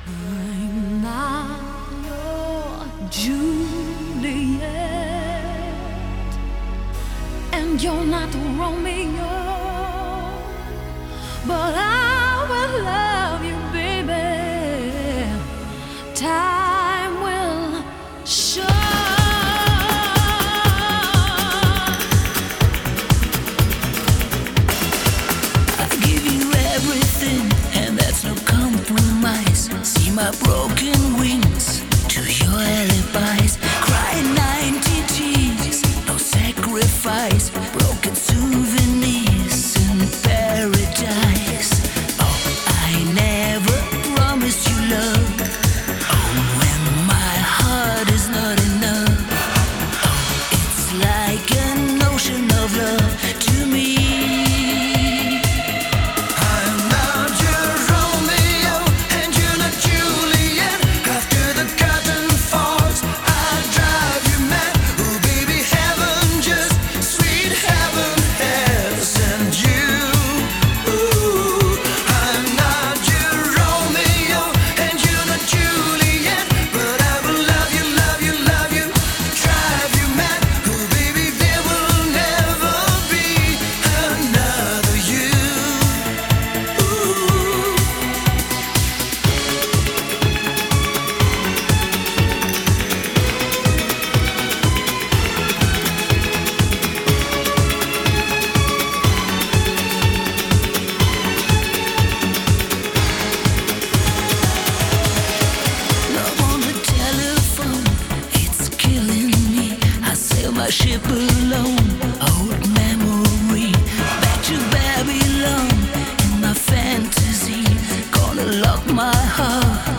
I'm not your Juliet, and you're not Romeo, but I will love you, baby. Time will show. See my broken wings to your alibis. Cry 90 tears, no sacrifice. Broken souvenirs in paradise. Oh, I never promised you love. Oh, when my heart is not enough. Oh, it's like an ocean of love to me. Ship alone, old memory, back to Babylon in my fantasy. Gonna lock my heart